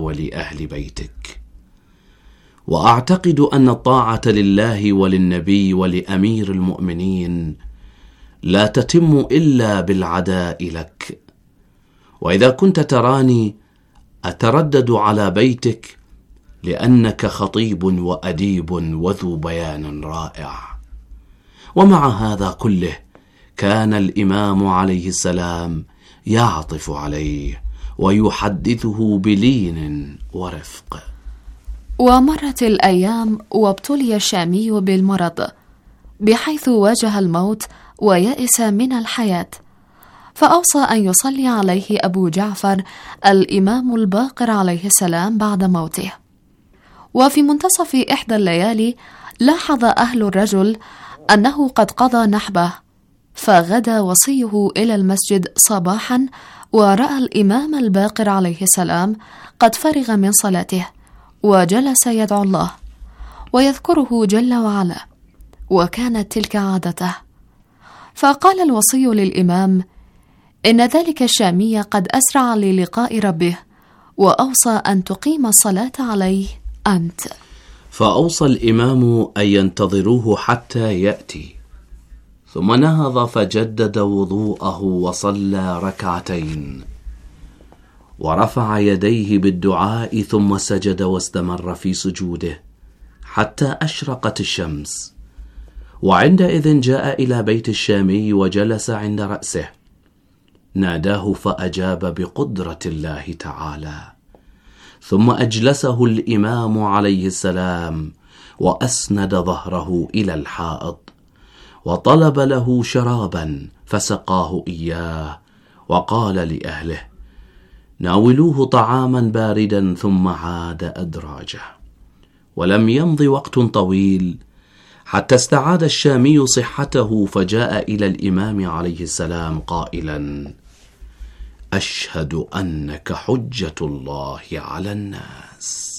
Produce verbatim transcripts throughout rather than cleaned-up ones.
ولأهل بيتك. وأعتقد أن الطاعة لله وللنبي ولأمير المؤمنين لا تتم إلا بالعداء لك. وإذا كنت تراني أتردد على بيتك لأنك خطيب وأديب وذو بيان رائع. ومع هذا كله كان الإمام عليه السلام يعطف عليه ويحدثه بلين ورفق. ومرت الأيام وابتلي الشامي بالمرض بحيث واجه الموت ويأس من الحياة، فأوصى أن يصلي عليه أبو جعفر الإمام الباقر عليه السلام بعد موته. وفي منتصف إحدى الليالي لاحظ أهل الرجل أنه قد قضى نحبه، فغدا وصيه إلى المسجد صباحا ورأى الإمام الباقر عليه السلام قد فرغ من صلاته وجلس يدعو الله ويذكره جل وعلا، وكانت تلك عادته. فقال الوصي للإمام: إن ذلك الشامي قد أسرع للقاء ربه، وأوصى أن تقيم الصلاة عليه أنت. فأوصى الإمام أن ينتظروه حتى يأتي، ثم نهض فجدد وضوءه وصلى ركعتين ورفع يديه بالدعاء، ثم سجد واستمر في سجوده حتى أشرقت الشمس. وعندئذ جاء إلى بيت الشامي وجلس عند رأسه، ناداه فأجاب بقدرة الله تعالى، ثم أجلسه الإمام عليه السلام وأسند ظهره إلى الحائط وطلب له شرابا فسقاه إياه، وقال لأهله: ناولوه طعاما باردا، ثم عاد أدراجه. ولم يمض وقت طويل حتى استعاد الشامي صحته، فجاء إلى الإمام عليه السلام قائلا: أشهد أنك حجة الله على الناس.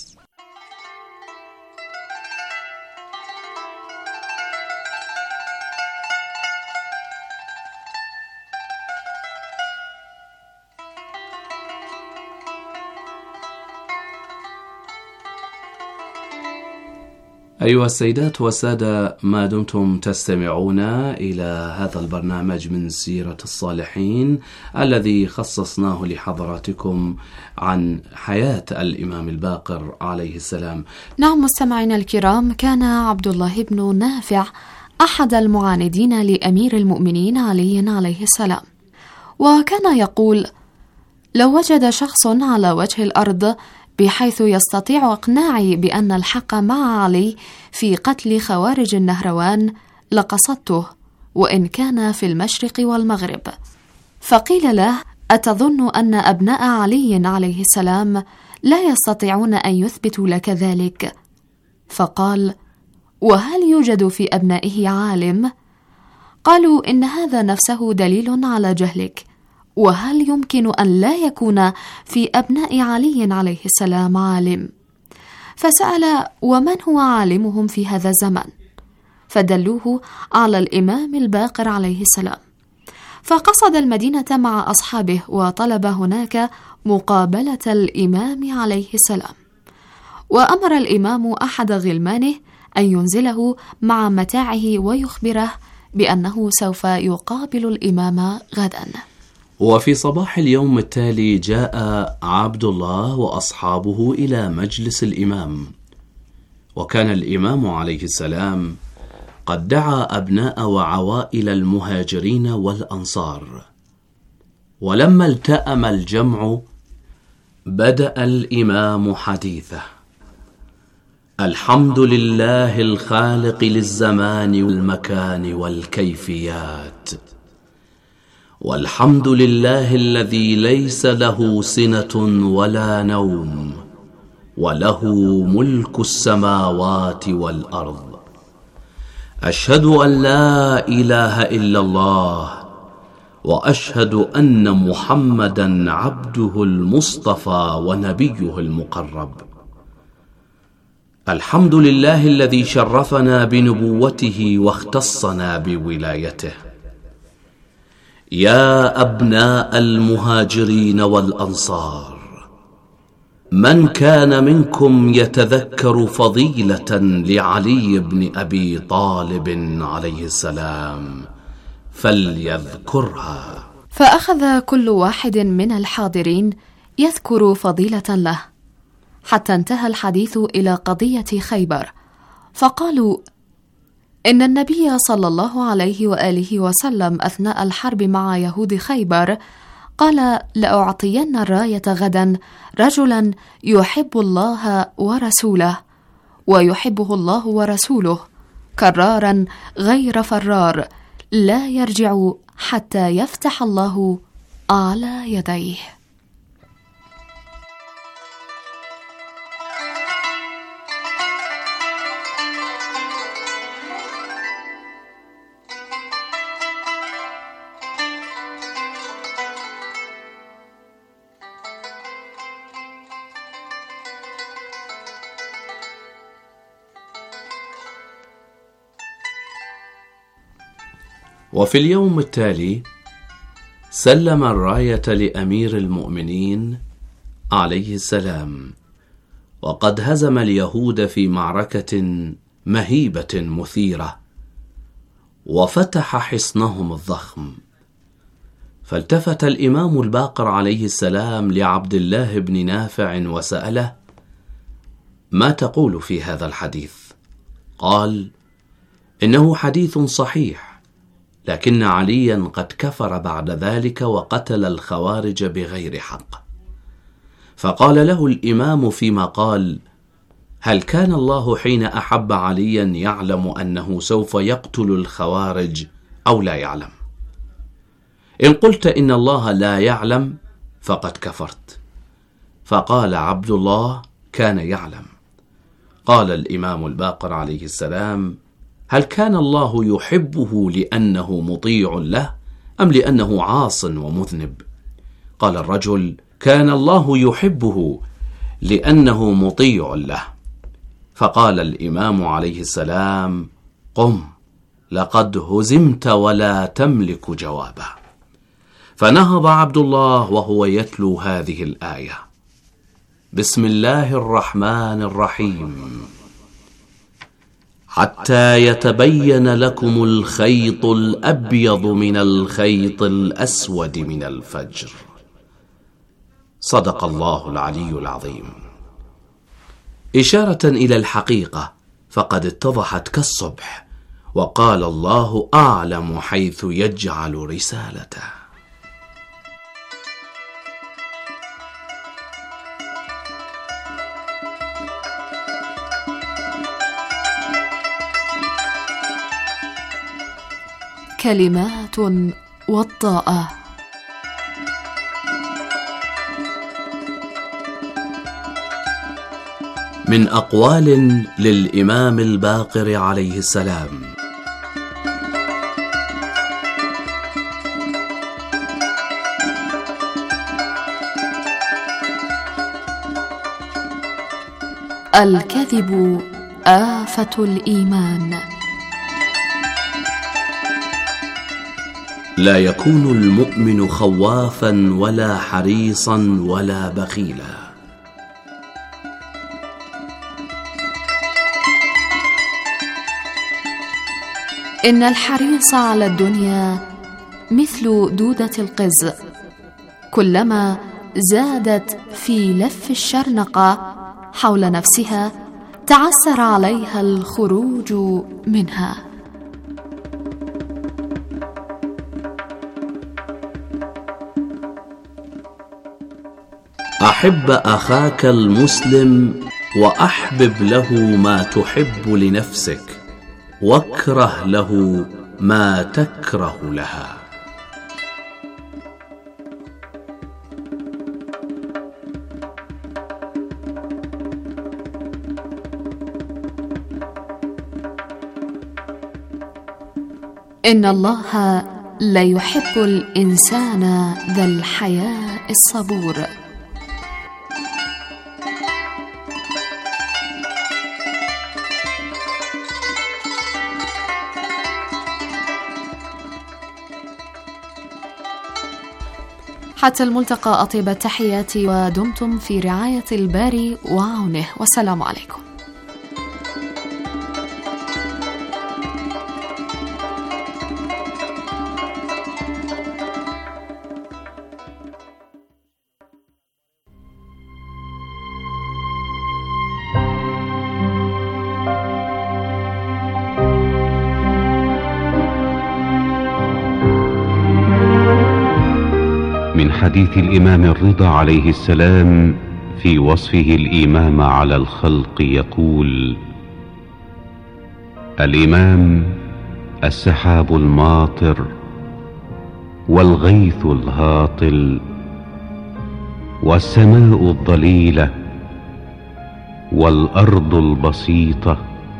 أيها السيدات والسادة، ما دمتم تستمعون إلى هذا البرنامج من سيرة الصالحين الذي خصصناه لحضراتكم عن حياة الإمام الباقر عليه السلام. نعم مستمعينا الكرام، كان عبد الله بن نافع أحد المعاندين لأمير المؤمنين علي عليه السلام، وكان يقول: لو وجد شخص على وجه الأرض بحيث يستطيع إقناعي بأن الحق مع علي في قتل خوارج النهروان لقصدته، وإن كان في المشرق والمغرب. فقيل له: أتظن أن أبناء علي عليه السلام لا يستطيعون أن يثبتوا لك ذلك؟ فقال: وهل يوجد في أبنائه عالم؟ قالوا: إن هذا نفسه دليل على جهلك، وهل يمكن أن لا يكون في أبناء علي عليه السلام عالم؟ فسأل: ومن هو عالمهم في هذا الزمن؟ فدلوه على الإمام الباقر عليه السلام، فقصد المدينة مع أصحابه وطلب هناك مقابلة الإمام عليه السلام، وأمر الإمام أحد غلمانه أن ينزله مع متاعه ويخبره بأنه سوف يقابل الإمام غدا. وفي صباح اليوم التالي جاء عبد الله وأصحابه إلى مجلس الإمام، وكان الإمام عليه السلام قد دعا أبناء وعوائل المهاجرين والأنصار. ولما التأم الجمع بدأ الإمام حديثه: الحمد لله الخالق للزمان والمكان والكيفيات، والحمد لله الذي ليس له سنة ولا نوم، وله ملك السماوات والأرض. أشهد أن لا إله إلا الله، وأشهد أن محمدا عبده المصطفى ونبيه المقرب. الحمد لله الذي شرفنا بنبوته واختصنا بولايته. يا أبناء المهاجرين والأنصار، من كان منكم يتذكر فضيلة لعلي بن أبي طالب عليه السلام فليذكرها. فأخذ كل واحد من الحاضرين يذكر فضيلة له، حتى انتهى الحديث إلى قضية خيبر، فقالوا: إن النبي صلى الله عليه وآله وسلم أثناء الحرب مع يهود خيبر قال: لأعطين الراية غدا رجلا يحب الله ورسوله ويحبه الله ورسوله، كرارا غير فرار، لا يرجع حتى يفتح الله على يديه. وفي اليوم التالي سلم الراية لأمير المؤمنين عليه السلام، وقد هزم اليهود في معركة مهيبة مثيرة وفتح حصنهم الضخم. فالتفت الإمام الباقر عليه السلام لعبد الله بن نافع وسأله: ما تقول في هذا الحديث؟ قال: إنه حديث صحيح، لكن عليا قد كفر بعد ذلك وقتل الخوارج بغير حق. فقال له الإمام فيما قال: هل كان الله حين أحب عليا يعلم أنه سوف يقتل الخوارج أو لا يعلم؟ إن قلت إن الله لا يعلم فقد كفرت. فقال عبد الله: كان يعلم. قال الإمام الباقر عليه السلام: هل كان الله يحبه لأنه مطيع له أم لأنه عاص ومذنب؟ قال الرجل: كان الله يحبه لأنه مطيع له. فقال الإمام عليه السلام: قم، لقد هزمت ولا تملك جوابه. فنهض عبد الله وهو يتلو هذه الآية: بسم الله الرحمن الرحيم، حتى يتبين لكم الخيط الأبيض من الخيط الأسود من الفجر. صدق الله العلي العظيم. إشارة إلى الحقيقة، فقد اتضحت كالصبح، وقال الله أعلم حيث يجعل رسالته. كلمات وضاءة. من أقوال للإمام الباقر عليه السلام. الكذب آفة الإيمان. لا يكون المؤمن خوافا ولا حريصا ولا بخيلا. إن الحريص على الدنيا مثل دودة القز، كلما زادت في لف الشرنقة حول نفسها تعسر عليها الخروج منها. أحب أخاك المسلم وأحبب له ما تحب لنفسك، واكره له ما تكره لها. إن الله لا يحب الإنسان ذا الحياء الصبور. حتى الملتقى، أطيب التحيات ودمتم في رعاية الباري وعونه، والسلام عليكم. من حديث الإمام الرضا عليه السلام في وصفه الإمام على الخلق يقول: الإمام السحاب الماطر والغيث الهاطل والسماء الضليلة والأرض البسيطة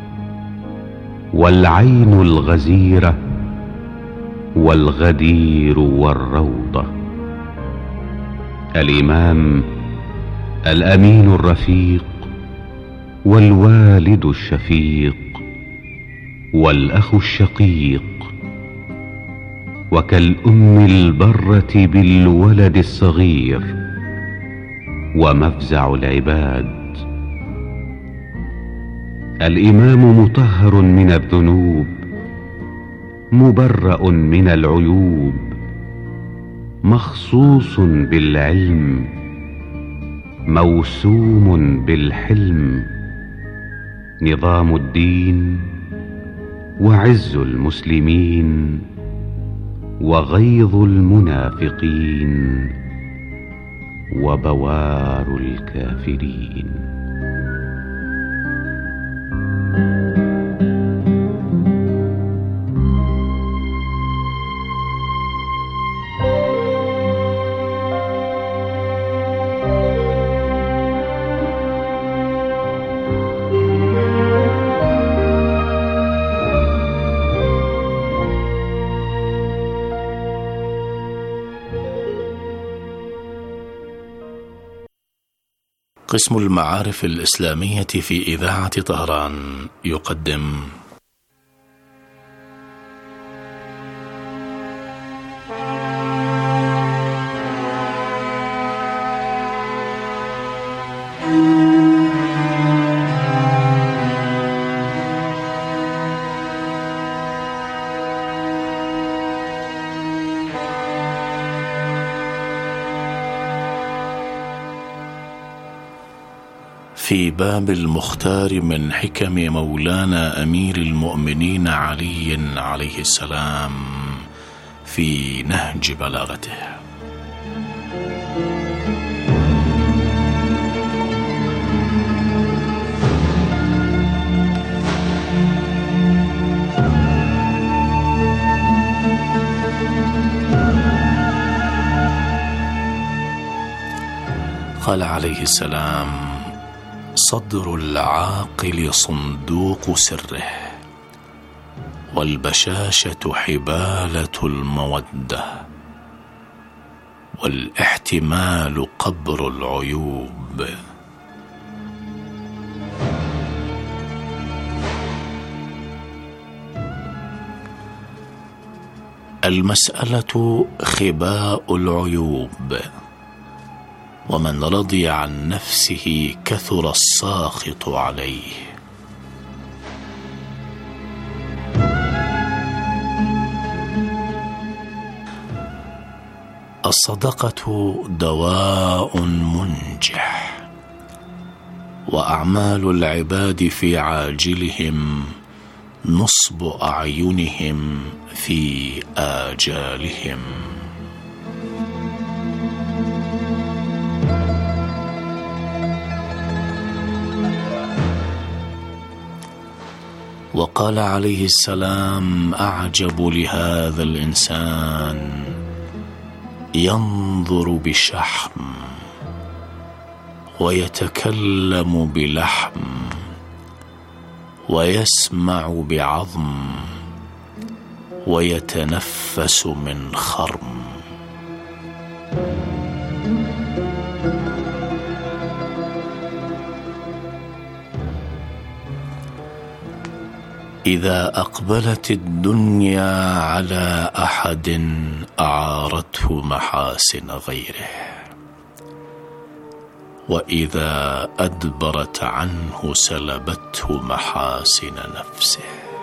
والعين الغزيرة والغدير والروضة. الإمام الأمين الرفيق والوالد الشفيق والأخ الشقيق، وكالأم البرة بالولد الصغير، ومفزع العباد. الإمام مطهر من الذنوب، مبرأ من العيوب، مخصوص بالعلم، موسوم بالحلم، نظام الدين وعز المسلمين وغيظ المنافقين وبوار الكافرين. قسم المعارف الإسلامية في إذاعة طهران يقدم في باب المختار من حكم مولانا أمير المؤمنين علي عليه السلام في نهج بلاغته. قال عليه السلام: صدر العاقل صندوق سره، والبشاشة حبالة المودة، والاحتمال قبر العيوب. المسألة خباء العيوب، ومن رضي عن نفسه كثر الساخط عليه. الصدقة دواء منجح، وأعمال العباد في عاجلهم نصب أعينهم في آجالهم. وقال عليه السلام: أعجب لهذا الإنسان، ينظر بشحم ويتكلم بلحم ويسمع بعظم ويتنفس من خرم. إذا أقبلت الدنيا على أحد أعارته محاسن غيره، وإذا أدبرت عنه سلبته محاسن نفسه.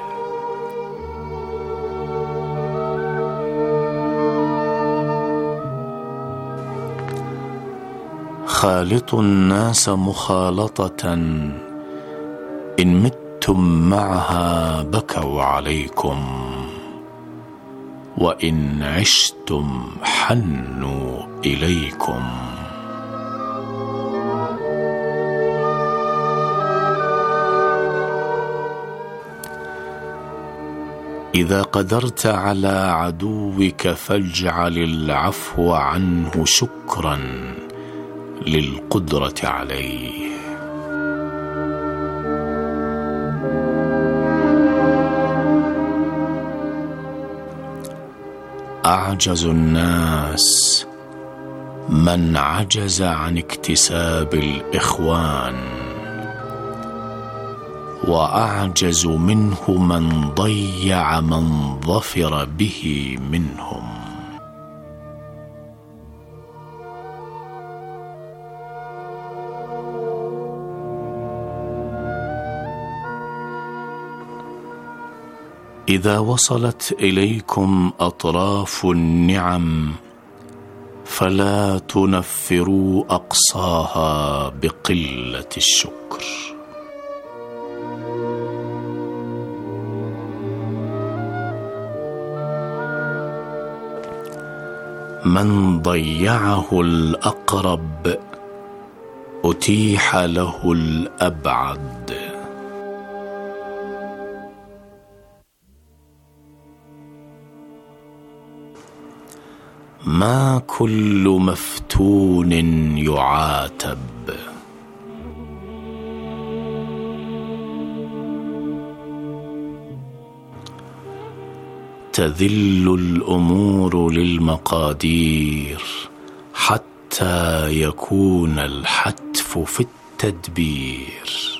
خالطوا الناس مخالطة إن متم معها بكوا عليكم، وإن عشتم حنوا إليكم. إذا قدرت على عدوك فاجعل العفو عنه شكرا للقدرة عليه. أعجز الناس من عجز عن اكتساب الإخوان، وأعجز منه من ضيع من ظفر به منهم. إذا وصلت إليكم أطراف النعم فلا تنفروا أقصاها بقلة الشكر. من ضيعه الأقرب أتيح له الأبعد. ما كل مفتون يعاتب، تذل الأمور للمقادير حتى يكون الحتف في التدبير.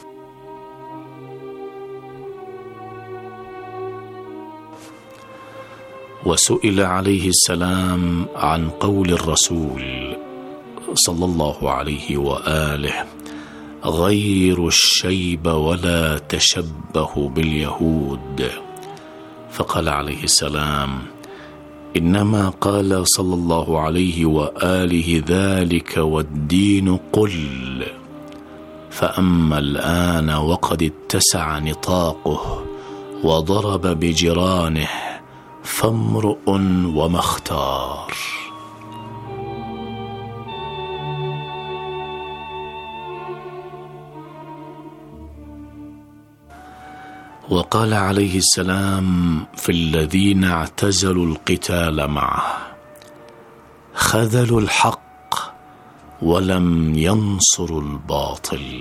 وسئل عليه السلام عن قول الرسول صلى الله عليه وآله: غير الشيب ولا تشبه باليهود، فقال عليه السلام: إنما قال صلى الله عليه وآله ذلك والدين قل، فأما الآن وقد اتسع نطاقه وضرب بجرانه فامرؤ وما اختار. وقال عليه السلام في الذين اعتزلوا القتال معه: خذلوا الحق ولم ينصروا الباطل.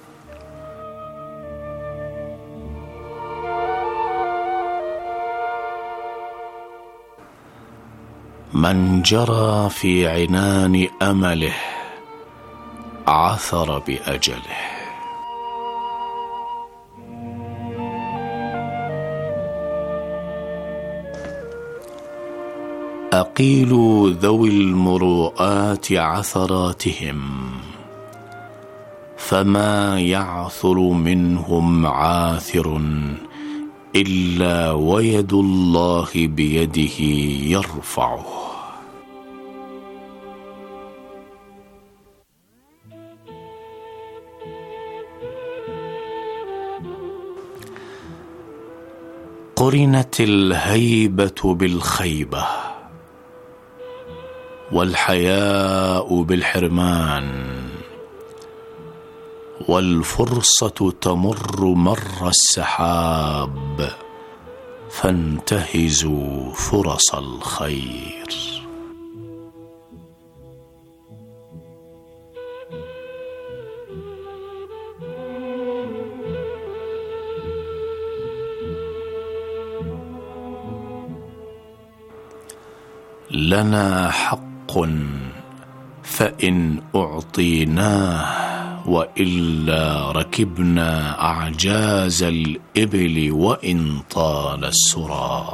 من جرى في عنان أمله عثر بأجله. أقيلوا ذوي المروءات عثراتهم، فما يعثر منهم عاثر إلا ويد الله بيده يرفعه. قرنت الهيبة بالخيبة، والحياء بالحرمان، والفرصة تمر مر السحاب، فانتهزوا فرص الخير. لنا حق فإن أعطيناه وإلا ركبنا أعجاز الإبل وإن طال السرى.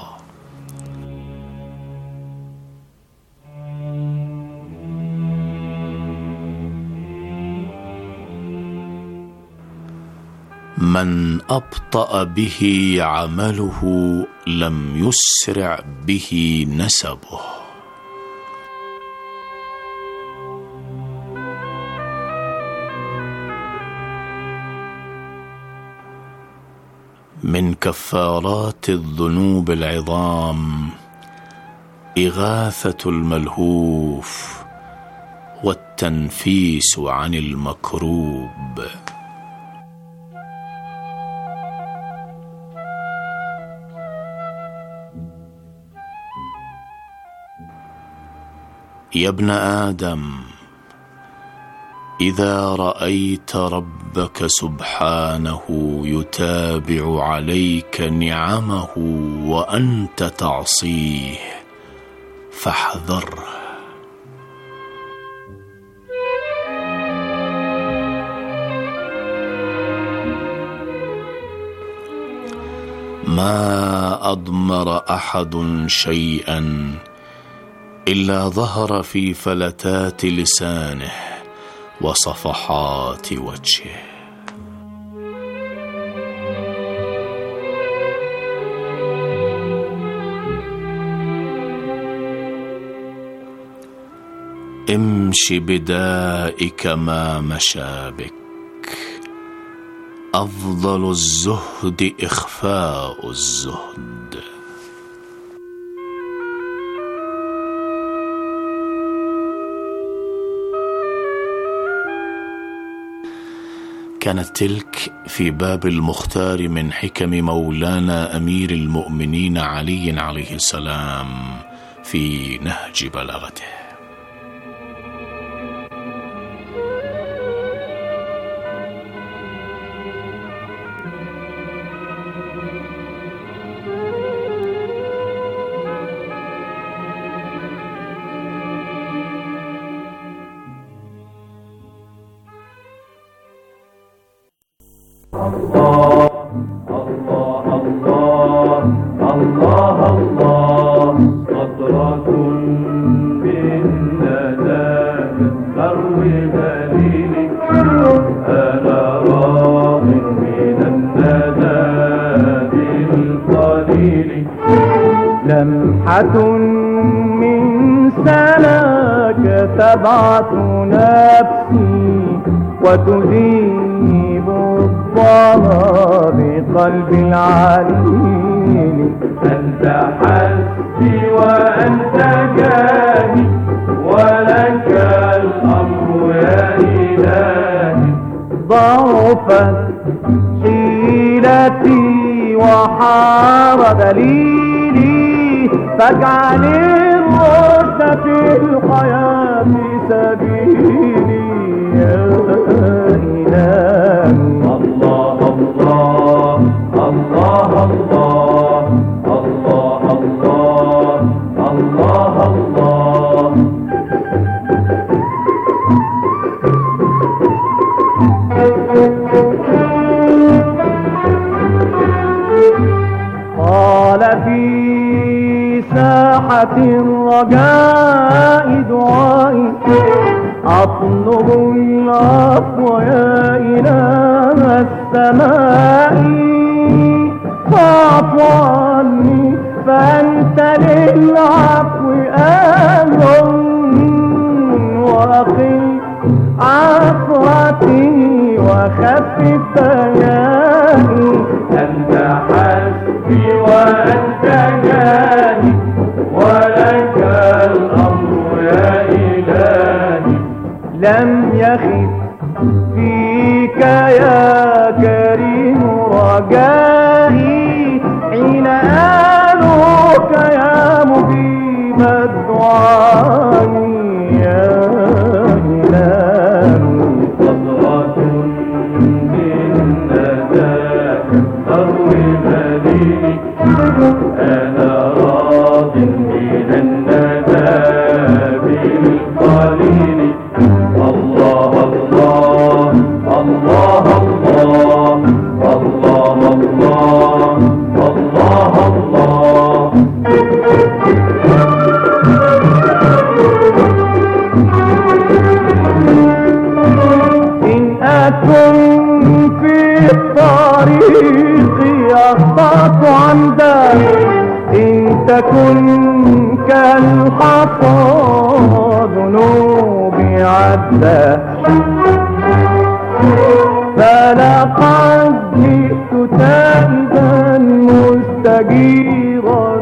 من أبطأ به عمله لم يسرع به نسبه. من كفارات الذنوب العظام إغاثة الملهوف والتنفيس عن المكروب. يا ابن آدم، إذا رأيت ربك سبحانه يتابع عليك نعمه وأنت تعصيه فاحذره. ما أضمر أحد شيئا إلا ظهر في فلتات لسانه وصفحات وجهه. امش بدائك ما مشى بك، أفضل الزهد إخفاء الزهد. كانت تلك في باب المختار من حكم مولانا أمير المؤمنين علي عليه السلام في نهج بلاغته. الله الله الله الله الله قطرة من ندى تروي دليلك، أنا راض من الندى بالقليل. لمحة من سناك تبعث نفسي وتذيب الظما بقلب العليل. أنت حسبي وأنت جاهي ولك الأمر يا إلهي. ضعفت حيلتي وحار دليلي، فاجعل الرشد في الحياة سبيلي يا إلهي. الله الله الله الله الله الله الله الله. قال في ساحة الرجاء دعائي، أطلب العفو يا إله السماء، فاعف عني فأنت للعفو أهل، وأقل عفوتي وخفف بياني. أنت حسبي وأنت جاهي ولك الأمر يا إلهي. لم يخف فيك يا كريم رجائي، حين آلوك يا مجيب الدعاء يا إلهي. قطرة من نداك تروي دليلي، أنا راض من الندى بالقليل. الله الله يكن كالحصى ذنوبي عدى فلقد جئت تائبا مستجيرا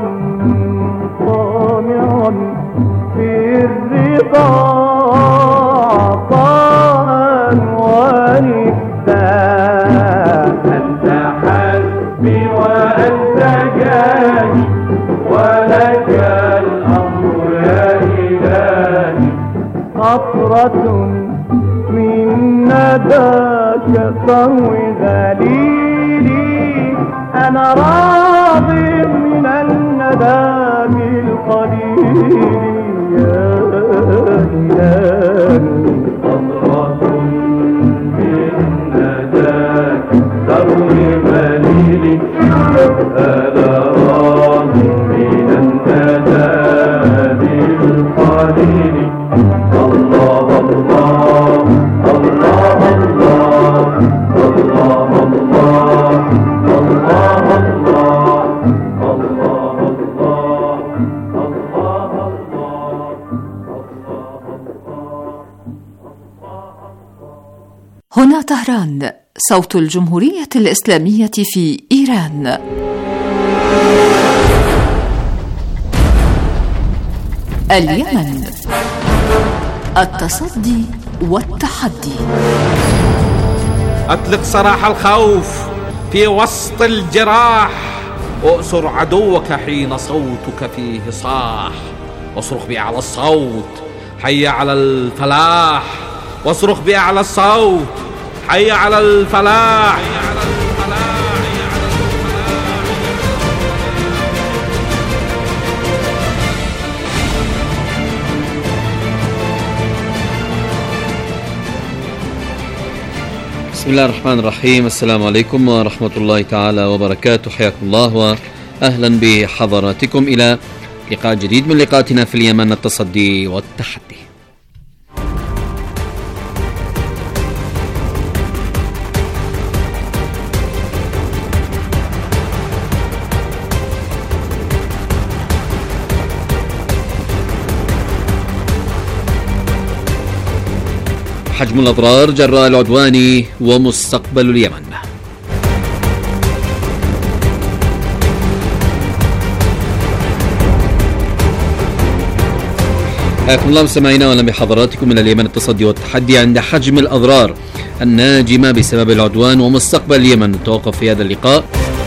طامعا في الرضا عطاء ونفاء. أنت حسبي وأنت جاهي ولك الأمر يا إلهي. قطرة من نداك فهو ذليلي أنا راض من الندى بالقليل يا إلهي. قطرة من نداك فهو ذليلي أنا راض من الندى بالقليل. الله الله الله الله الله الله الله هنا طهران، صوت الجمهورية الإسلامية في إيران. اليمن، التصدي والتحدي. أطلق سراح الخوف في وسط الجراح، أؤسر عدوك حين صوتك فيه صاح، واصرخ بأعلى الصوت حي على الفلاح، واصرخ بأعلى الصوت حي على الفلاح. بسم الله الرحمن الرحيم. السلام عليكم ورحمة الله تعالى وبركاته. حياكم الله وأهلا بحضراتكم إلى لقاء جديد من لقاءاتنا في اليمن، التصدي والتحدي. حجم الأضرار جراء العدوان ومستقبل اليمن. حياكم الله مستمعينا واهلا بحضراتكم من اليمن، التصدي والتحدي. عند حجم الأضرار الناجمة بسبب العدوان ومستقبل اليمن نتوقف في هذا اللقاء.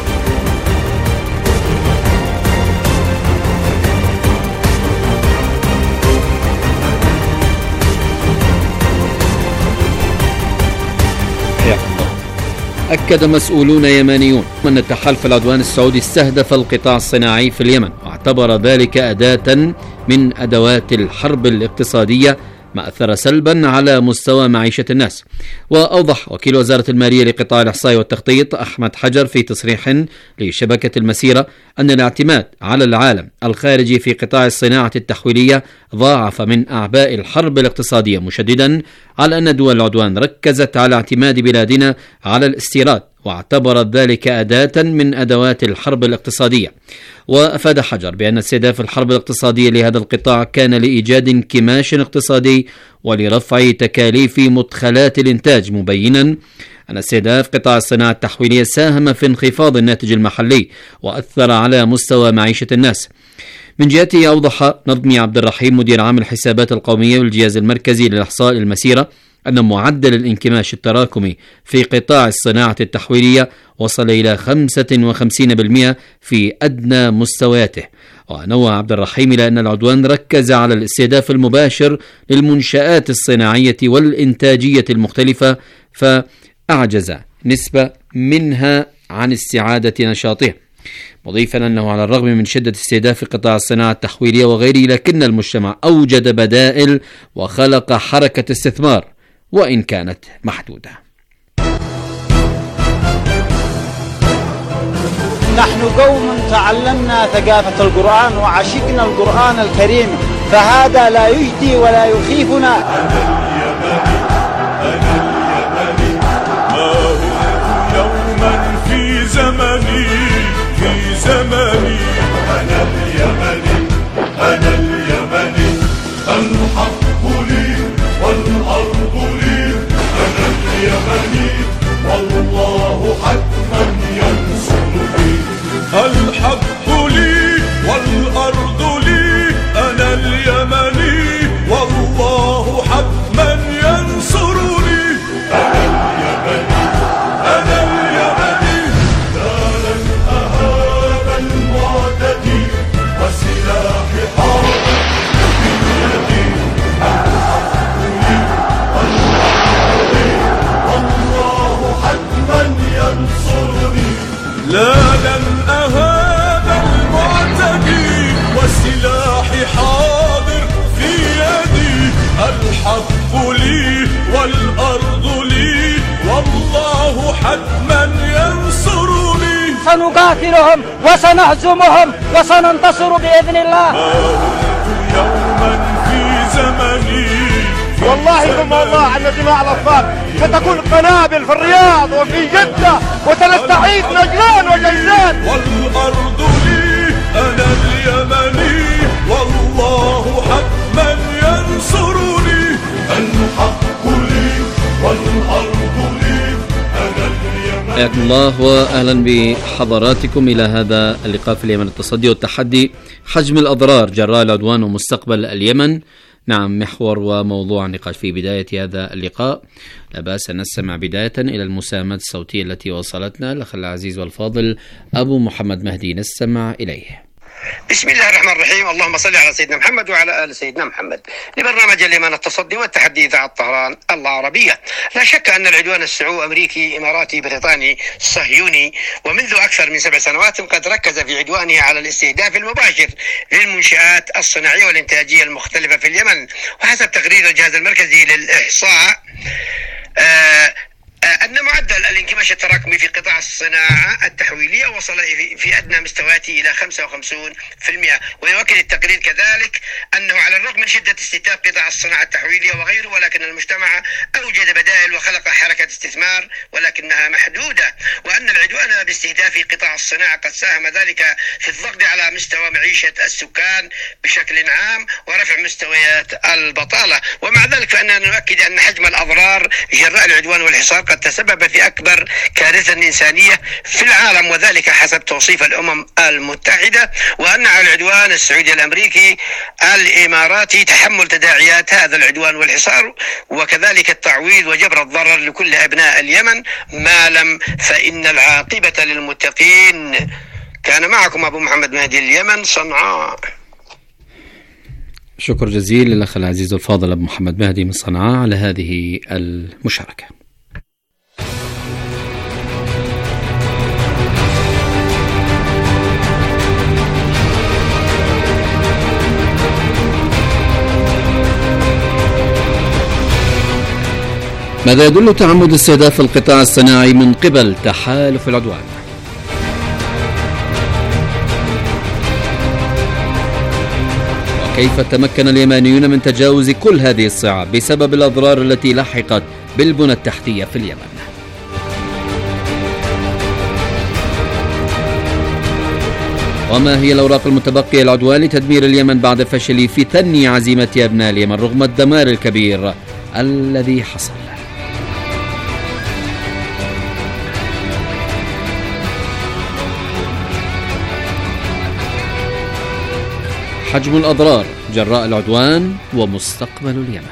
أكد مسؤولون يمانيون أن التحالف العدواني السعودي استهدف القطاع الصناعي في اليمن، واعتبر ذلك أداة من أدوات الحرب الاقتصادية ما أثر سلبا على مستوى معيشة الناس. وأوضح وكيل وزارة المالية لقطاع الإحصاء والتخطيط أحمد حجر في تصريح لشبكة المسيرة أن الاعتماد على العالم الخارجي في قطاع الصناعة التحويلية ضاعف من أعباء الحرب الاقتصادية، مشددا على أن دول العدوان ركزت على اعتماد بلادنا على الاستيراد واعتبرت ذلك أداة من أدوات الحرب الاقتصادية. وأفاد حجر بأن استهداف الحرب الاقتصادية لهذا القطاع كان لإيجاد انكماش اقتصادي ولرفع تكاليف مدخلات الإنتاج، مبينا أن استهداف قطاع الصناعة التحويلية ساهم في انخفاض الناتج المحلي وأثر على مستوى معيشة الناس. من جهته أوضح نظمي عبد الرحيم مدير عام الحسابات القومية والجهاز المركزي للإحصاء المسيرة أن معدل الانكماش التراكمي في قطاع الصناعة التحويلية وصل إلى خمسة وخمسين بالمئة في أدنى مستوياته. ونوه عبد الرحيم إلى أن العدوان ركز على الاستهداف المباشر للمنشآت الصناعية والإنتاجية المختلفة، فأعجز نسبة منها عن استعادة نشاطها، مضيفا أنه على الرغم من شدة استهداف قطاع الصناعة التحويلية وغيره، لكن المجتمع أوجد بدائل وخلق حركة استثمار وإن كانت محدودة. نحن قوم تعلمنا ثقافة القرآن وعشقنا القرآن الكريم، فهذا لا يجدي ولا يخيفنا. يوما في زمني في زمني أنا اليمني والله حتما ينصرني. الحق لي والأرض لي، أنا اليمني والله حتما ينصرني. أنا اليمني أنا اليمني، لا لن أهاب المعتدي وسلاحي حاضر في يدي. الحق لي والأرض لي، والله حتما ينصرني. لا لن أهاب المعتدي وسلاحي حاضر في يدي. الحق لي والأرض لي، والله حتما ينصرني. سنقاتلهم وسنهزمهم وسننتصر بإذن الله. ما ولدت يوما في زمني، والله ثم الله الذي على الأطفال ستكون قنابل في الرياض وفي جدة وسنستعيد نجران وجيزان. والأرض لي أنا اليمني والله حتما ينصرني. الحق لي والأرض لي أنا اليمني. حياكم الله واهلا بحضراتكم الى هذا اللقاء في اليمن، التصدي والتحدي، حجم الاضرار جراء العدوان ومستقبل اليمن. نعم، محور وموضوع النقاش في بداية هذا اللقاء. لا بأس أن نستمع بداية إلى المساهمات الصوتية التي وصلتنا. الأخ العزيز والفاضل أبو محمد مهدي، نستمع إليه. بسم الله الرحمن الرحيم. اللهم صل على سيدنا محمد وعلى آل سيدنا محمد. لبرنامج اليمن التصدي والتحدي إذاعة طهران العربية. لا شك أن العدوان السعودي أمريكي إماراتي بريطاني صهيوني ومنذ أكثر من سبع سنوات قد ركز في عدوانه على الاستهداف المباشر للمنشآت الصناعية والإنتاجية المختلفة في اليمن. وحسب تقرير الجهاز المركزي للإحصاء آه أن معدل الانكماش التراكمي في قطاع الصناعة التحويلية وصل في أدنى مستوياته إلى خمسة وخمسين بالمئة. ويؤكد التقرير كذلك أنه على الرغم من شدة استهداف قطاع الصناعة التحويلية وغيره، ولكن المجتمع أوجد بدائل وخلق حركة استثمار ولكنها محدودة، وأن العدوان باستهداف قطاع الصناعة قد ساهم ذلك في الضغط على مستوى معيشة السكان بشكل عام ورفع مستويات البطالة. ومع ذلك فإننا نؤكد أن حجم الأضرار جراء العدوان والحصار قد تسبب في أكبر كارثة إنسانية في العالم، وذلك حسب توصيف الأمم المتحدة، وأن على العدوان السعودي الأمريكي الإماراتي تحمل تداعيات هذا العدوان والحصار وكذلك التعويض وجبر الضرر لكل أبناء اليمن، ما لم فإن العاقبة للمتقين. كان معكم أبو محمد مهدي، اليمن، صنعاء. شكر جزيل للأخ العزيز الفاضل أبو محمد مهدي من صنعاء على هذه المشاركة. ماذا يدل تعمد استهداف القطاع الصناعي من قبل تحالف العدوان؟ وكيف تمكن اليمنيون من تجاوز كل هذه الصعاب بسبب الأضرار التي لحقت بالبنى التحتية في اليمن؟ وما هي الأوراق المتبقية للعدوان لتدمير اليمن بعد فشل في ثني عزيمة أبناء اليمن رغم الدمار الكبير الذي حصل؟ حجم الأضرار جراء العدوان ومستقبل اليمن.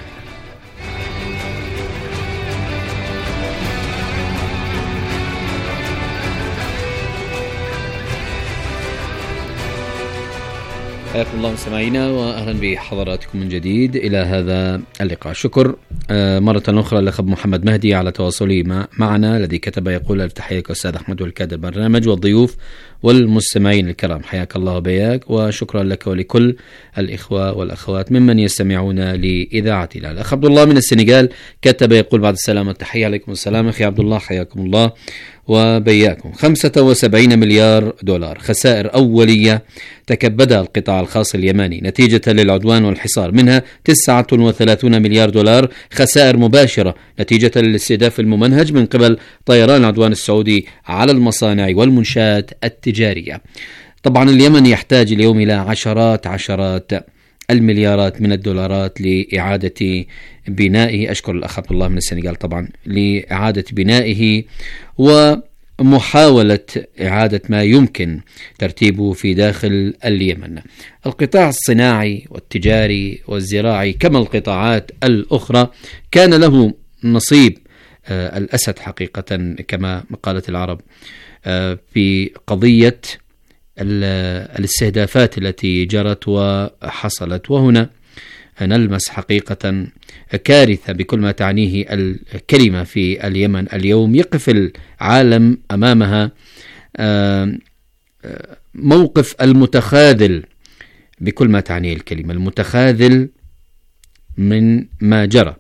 حياكم الله مستمعينا واهلا بحضراتكم من جديد الى هذا اللقاء. شكر مرة أخرى لأخ محمد مهدي على تواصله معنا الذي كتب يقول: التحية أستاذ أحمد والكادر البرنامج والضيوف والمستمعين الكرام، حياك الله وبياك، وشكرا لك ولكل الإخوة والأخوات ممن يستمعون لإذاعتنا. الأخ عبد الله من السنغال كتب يقول: بعد السلامة التحية. عليكم السلام أخي عبد الله، حياكم الله وبياكم. خمسة وسبعين مليار دولار خسائر أولية تكبدها القطاع الخاص اليماني نتيجة للعدوان والحصار، منها تسعة وثلاثين مليار دولار خسائر مباشرة نتيجة للاستهداف الممنهج من قبل طيران العدوان السعودي على المصانع والمنشآت التجارية. طبعا اليمن يحتاج اليوم إلى عشرات عشرات المليارات من الدولارات لإعادة بنائه. أشكر الأخ عبد الله من السنغال طبعا لإعادة بنائه ومحاولة إعادة ما يمكن ترتيبه في داخل اليمن. القطاع الصناعي والتجاري والزراعي كما القطاعات الأخرى كان له نصيب آه الأسد حقيقة كما قالت العرب آه في قضية الاستهدافات التي جرت وحصلت. وهنا نلمس حقيقة كارثة بكل ما تعنيه الكلمة في اليمن اليوم. يقف العالم أمامها موقف المتخاذل بكل ما تعنيه الكلمة، المتخاذل من ما جرى.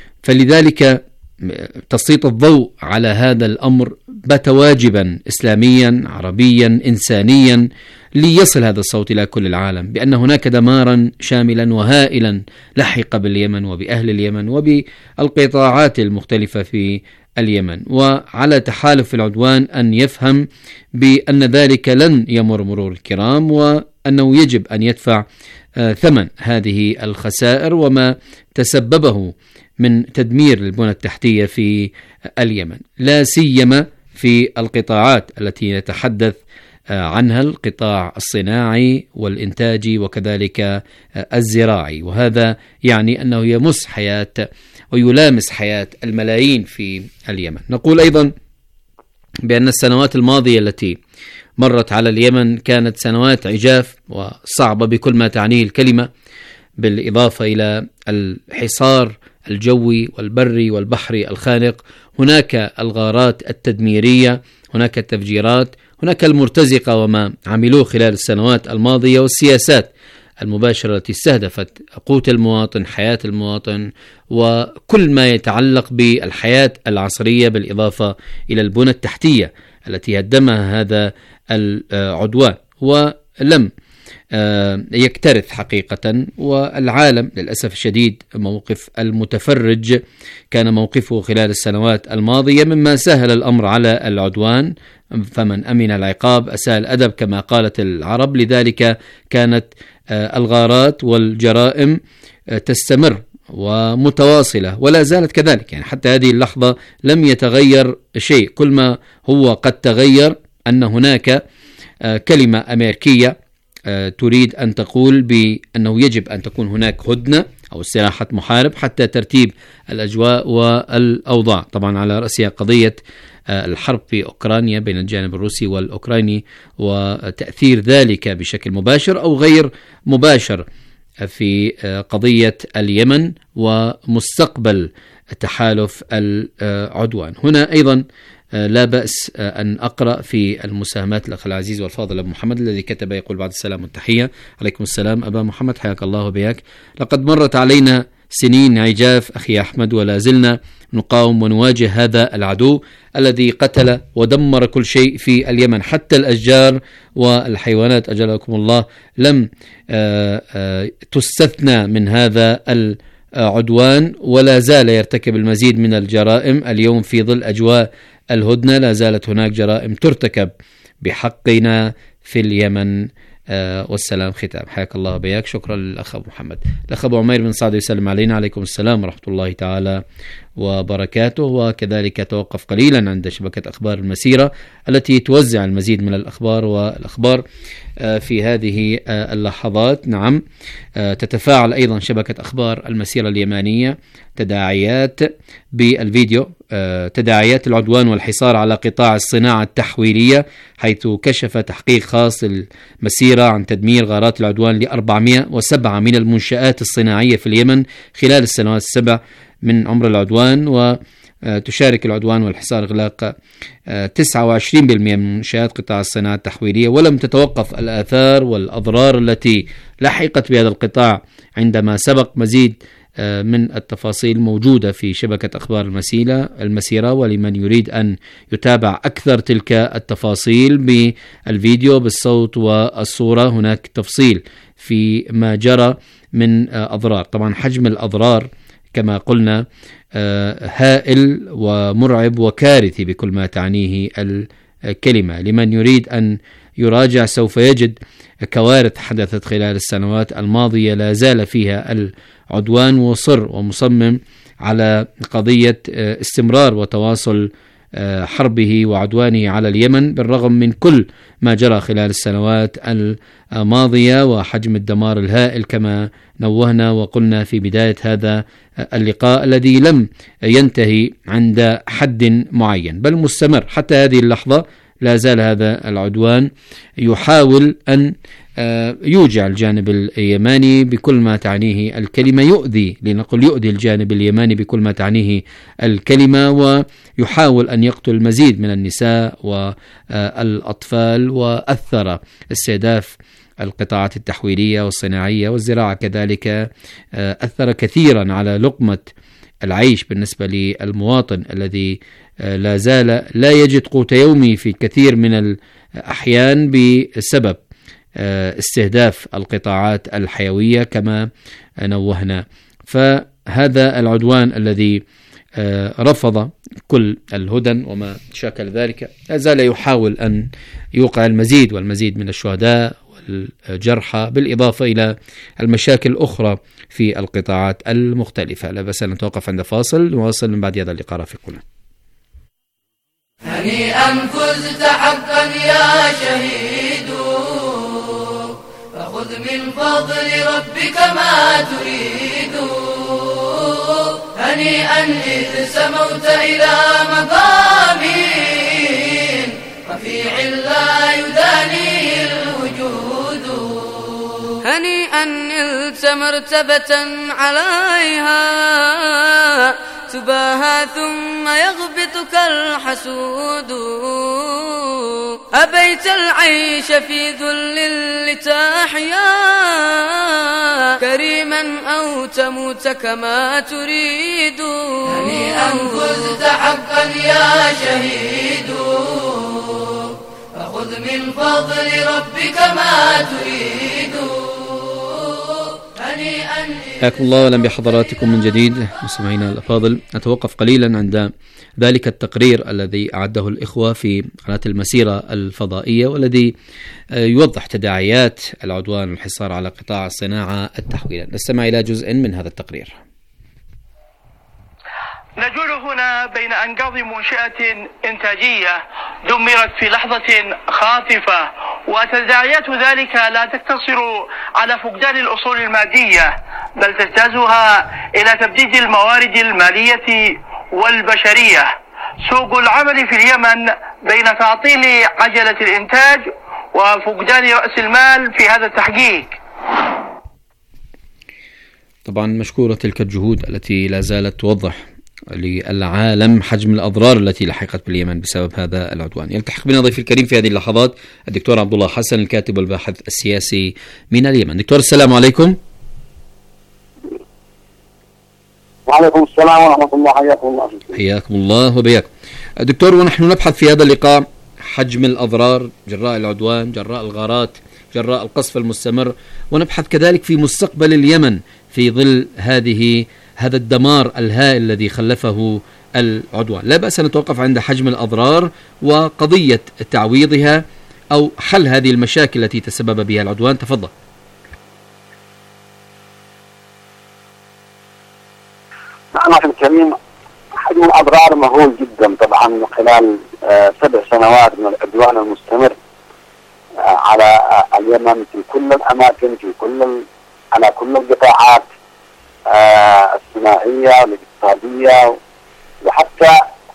فلذلك تسليط الضوء على هذا الأمر بات واجبا إسلاميا عربيا إنسانيا ليصل هذا الصوت إلى كل العالم بأن هناك دمارا شاملا وهائلا لحق باليمن وبأهل اليمن وبالقطاعات المختلفة في اليمن، وعلى تحالف العدوان أن يفهم بأن ذلك لن يمر مرور الكرام وأنه يجب أن يدفع ثمن هذه الخسائر وما تسببه من تدمير البنى التحتية في اليمن، لا سيما في القطاعات التي نتحدث عنها، القطاع الصناعي والإنتاجي وكذلك الزراعي. وهذا يعني أنه يمس حياة ويلامس حياة الملايين في اليمن. نقول أيضا بأن السنوات الماضية التي مرت على اليمن كانت سنوات عجاف وصعبة بكل ما تعنيه الكلمة، بالإضافة إلى الحصار الجوي والبري والبحري الخانق، هناك الغارات التدميرية، هناك التفجيرات، هناك المرتزقة وما عملوه خلال السنوات الماضية، والسياسات المباشرة التي استهدفت قوت المواطن، حياة المواطن، وكل ما يتعلق بالحياة العصرية، بالإضافة إلى البنى التحتية التي هدمها هذا العدوان ولم يكترث حقيقة. والعالم للأسف الشديد موقف المتفرج كان موقفه خلال السنوات الماضية، مما سهل الأمر على العدوان، فمن أمن العقاب أساء الأدب كما قالت العرب. لذلك كانت الغارات والجرائم تستمر ومتواصلة ولا زالت كذلك، يعني حتى هذه اللحظة لم يتغير شيء. كل ما هو قد تغير أن هناك كلمة أمريكية تريد أن تقول بأنه يجب أن تكون هناك هدنة أو استراحة محارب حتى ترتيب الأجواء والأوضاع، طبعا على رأسها قضية الحرب في أوكرانيا بين الجانب الروسي والأوكراني وتأثير ذلك بشكل مباشر أو غير مباشر في قضية اليمن ومستقبل تحالف العدوان. هنا أيضا لا بأس أن أقرأ في المساهمات الأخ العزيز والفاضل أبو محمد الذي كتب يقول: بعد السلام والتحية. عليكم السلام أبا محمد، حياك الله وبياك. لقد مرت علينا سنين عجاف أخي أحمد ولا زلنا نقاوم ونواجه هذا العدو الذي قتل ودمر كل شيء في اليمن، حتى الأشجار والحيوانات أجلكم الله لم تستثنى من هذا العدوان، ولا زال يرتكب المزيد من الجرائم. اليوم في ظل أجواء الهدنة لا زالت هناك جرائم ترتكب بحقنا في اليمن. آه والسلام ختام. حياك الله بياك. شكرا للأخ أبو محمد. الأخ أبو عمير بن سعد يسلم علينا. عليكم السلام ورحمة الله تعالى وبركاته. وكذلك توقف قليلا عند شبكة أخبار المسيرة التي توزع المزيد من الأخبار والأخبار آه في هذه آه اللحظات. نعم آه تتفاعل أيضا شبكة أخبار المسيرة اليمانية تداعيات بالفيديو آه تداعيات العدوان والحصار على قطاع الصناعة التحويلية، حيث كشف تحقيق خاص المسيرة عن تدمير غارات العدوان ل أربعمائة وسبعة من المنشآت الصناعية في اليمن خلال السنوات السبع من عمر العدوان. وتشارك العدوان والحصار إغلاق تسعة وعشرين بالمئة من منشآت قطاع الصناعة التحويلية، ولم تتوقف الآثار والأضرار التي لحقت بهذا القطاع عندما سبق. مزيد من التفاصيل موجودة في شبكة أخبار المسيرة المسيرة ولمن يريد أن يتابع أكثر تلك التفاصيل بالفيديو بالصوت والصورة، هناك تفصيل في ما جرى من أضرار. طبعا حجم الأضرار كما قلنا هائل ومرعب وكارثي بكل ما تعنيه الكلمة. لمن يريد أن يراجع سوف يجد كوارث حدثت خلال السنوات الماضية لا زال فيها العدوان، وصر ومصمم على قضية استمرار وتواصل حربه وعدوانه على اليمن بالرغم من كل ما جرى خلال السنوات الماضية وحجم الدمار الهائل كما نوهنا وقلنا في بداية هذا اللقاء، الذي لم ينتهي عند حد معين بل مستمر حتى هذه اللحظة. لا زال هذا العدوان يحاول أن يوجع الجانب اليماني بكل ما تعنيه الكلمة، يؤذي لنقل يؤذي الجانب اليماني بكل ما تعنيه الكلمة، ويحاول أن يقتل المزيد من النساء والأطفال، وأثر استهداف القطاعات التحويلية والصناعية والزراعة كذلك، أثر كثيرا على لقمة العيش بالنسبة للمواطن الذي لا زال لا يجد قوت يومي في كثير من الأحيان بسبب استهداف القطاعات الحيوية كما نوهنا. فهذا العدوان الذي رفض كل الهدن وما شاكل ذلك لا زال يحاول أن يوقع المزيد والمزيد من الشهداء والجرحى، بالإضافة إلى المشاكل الأخرى في القطاعات المختلفة. لا بأس أن نتوقف عند فاصل، نواصل من بعد هذا اللقاء رفيقنا. هنيئا فزت حقا يا شهيد، فخذ من فضل ربك ما تريد. هنيئا إذ سموت إلى مقام رفيع لا يدانيه الوجود. هنيئا نلت مرتبة عليها تباهى ثم يغبطك الحسود. أبيت العيش في ذل لتحيا كريما أو تموت كما تريد. هنيئا فزت حقا يا شهيد، فخذ من فضل ربك ما تريد. حياكم الله واهلا بحضراتكم من جديد مستمعينا الافاضل. نتوقف قليلا عند ذلك التقرير الذي اعده الاخوه في قناه المسيره الفضائيه والذي يوضح تداعيات العدوان والحصار على قطاع الصناعه التحويليه. نستمع الى جزء من هذا التقرير. نجول هنا بين أنقاض منشأة إنتاجية دمرت في لحظة خاطفة، وتداعيات ذلك لا تقتصر على فقدان الأصول المادية بل تجتازها إلى تبديد الموارد المالية والبشرية. سوق العمل في اليمن بين تعطيل عجلة الإنتاج وفقدان رأس المال في هذا التحقيق. طبعا مشكورة تلك الجهود التي لا زالت توضح للعالم حجم الأضرار التي لحقت باليمن بسبب هذا العدوان. يلتحق بنا ضيفي الكريم في هذه اللحظات الدكتور عبد الله حسن، الكاتب والباحث السياسي من اليمن. دكتور السلام عليكم. وعليكم السلام ورحمة الله. حياكم الله. حياكم الله وبياكم دكتور. ونحن نبحث في هذا اللقاء حجم الأضرار جراء العدوان، جراء الغارات، جراء القصف المستمر، ونبحث كذلك في مستقبل اليمن في ظل هذه هذا الدمار الهائل الذي خلفه العدوان. لا بأس أن نتوقف عند حجم الأضرار وقضية تعويضها أو حل هذه المشاكل التي تسبب بها العدوان. تفضل. نعم أخي الكريم، حجم الأضرار مهول جدا طبعا خلال آه سبع سنوات من العدوان المستمر آه على آه اليمن في كل الأماكن، في كل على كل القطاعات آه الصناعية والاقتصادية وحتى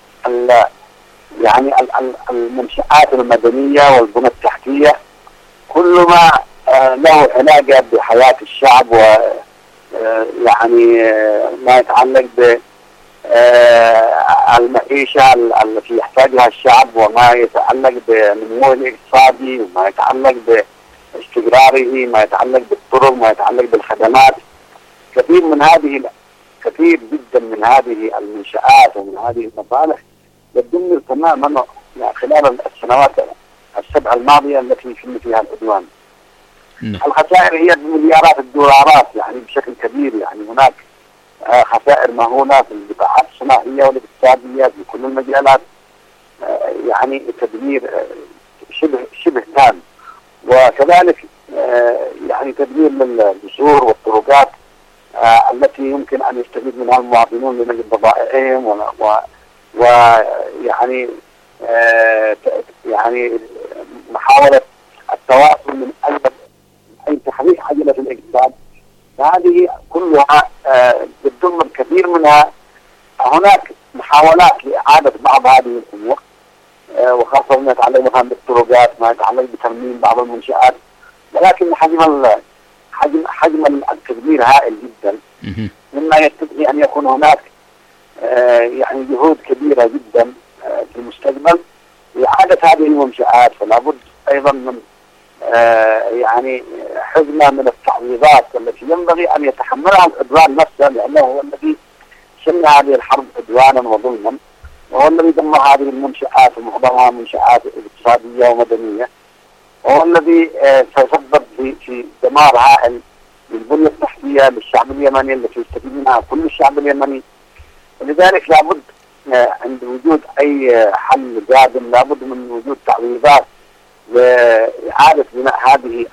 يعني المنشآت المدنية والبنى التحتية، كل ما آه له علاقة بحياة الشعب و يعني ما يتعلق بالمعيشة التي يحتاجها الشعب وما يتعلق بنموه الاقتصادي وما يتعلق باستقراره، ما يتعلق بالطرق، ما يتعلق بالخدمات. كثير من هذه كثير جدا من هذه المنشآت ومن هذه المصالح تدمر تماما خلال السنوات السبع الماضية التي تم فيها العدوان. الخسائر هي بمليارات الدولارات يعني بشكل كبير، يعني هناك خسائر مهولة في القطاعات الصناعية والاقتصادية في كل المجالات، يعني تدمير شبه شبه تام. وكذلك يعني تدمير للجسور والطرقات التي يمكن أن يستفيد منها المواطنون لنقل بضائعهم، ويعني يعني محاولة التواصل من أي تحريك عجلة الاقتصاد. هذه كلها بتضمن الكثير منها. هناك محاولات لإعادة بعض هذه الأمور، وخاصة ما يتعلق مثلا بالطرقات، ما يتعلق بترميم بعض المنشآت، ولكن حجم حجم حجم التدمير هائل جدا، مما يستدعي أن يكون هناك يعني جهود كبيرة جدا في المستقبل لإعادة هذه المنشآت. فلا بد أيضا من يعني حزمة من التعويضات التي ينبغي أن يتحملها العدوان نفسه، لأنه هو الذي سمى هذه الحرب عدوانا وظلما، وهو الذي دمر هذه المنشآت ومعظمها منشآت اقتصادية ومدنية، وهو الذي سيسبب في في دمار هائل للبنية التحتية للشعب اليمني التي يستفيد منها كل الشعب اليمني. ولذلك لابد عند وجود أي حل قادم لابد من وجود تعويضات لإعادة بناء هذه